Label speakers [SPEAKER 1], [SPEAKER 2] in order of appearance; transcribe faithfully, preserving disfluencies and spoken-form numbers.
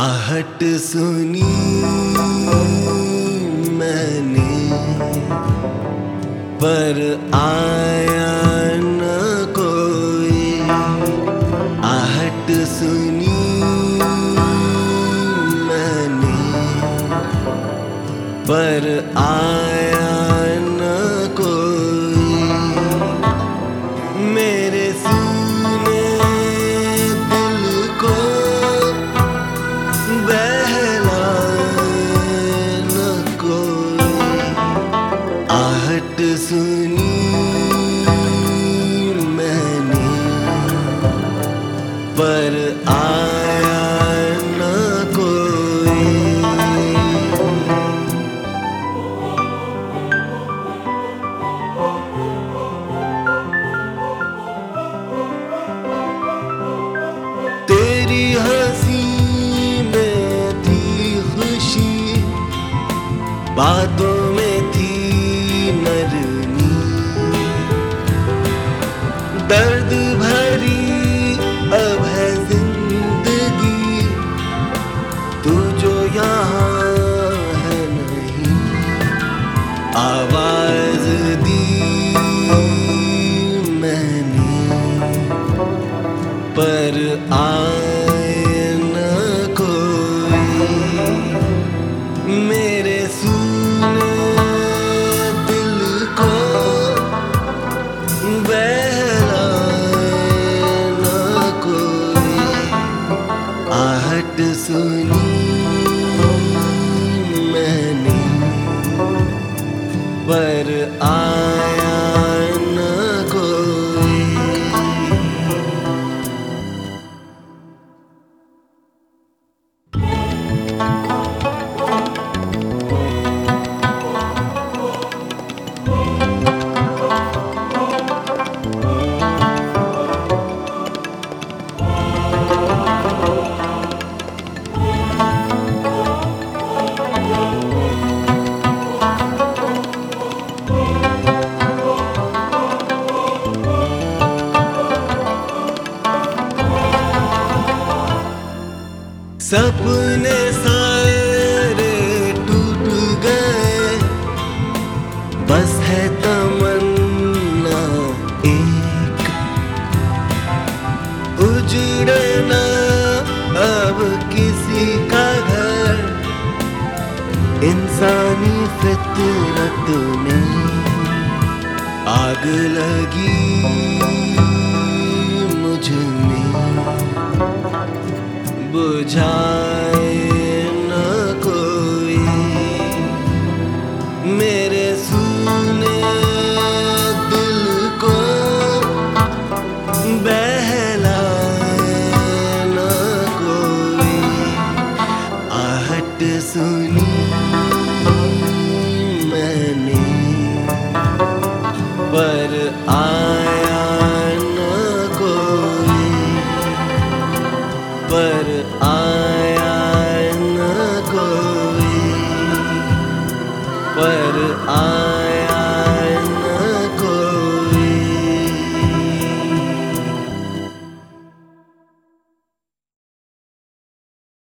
[SPEAKER 1] आहट सुनी मैंने पर आया न कोई। आहट सुनी मैंने पर आया न कोई। मेरे सीने दिल को आहट सुनी मैंने पर आया न कोई। तेरी हंसी में थी खुशी, बातों में थी नरमी। दर्द भरी अब है जिंदगी, तू जो यहाँ है नहीं। आवाज दी मैंने पर आए न कोई। मेरे सूने आहट सुनी मैंने पर आया न कोई। सपने सारे टूट गए, बस है तमन्ना एक। उजड़ना अब किसी का घर, इंसानी फितरत में आग लगी मुझ में। बुझाए न कोई मेरे सूने दिल को, बहलाए न कोई। आहट सुनी मैंने पर आया न कोई। पर आया न कोई। पर आया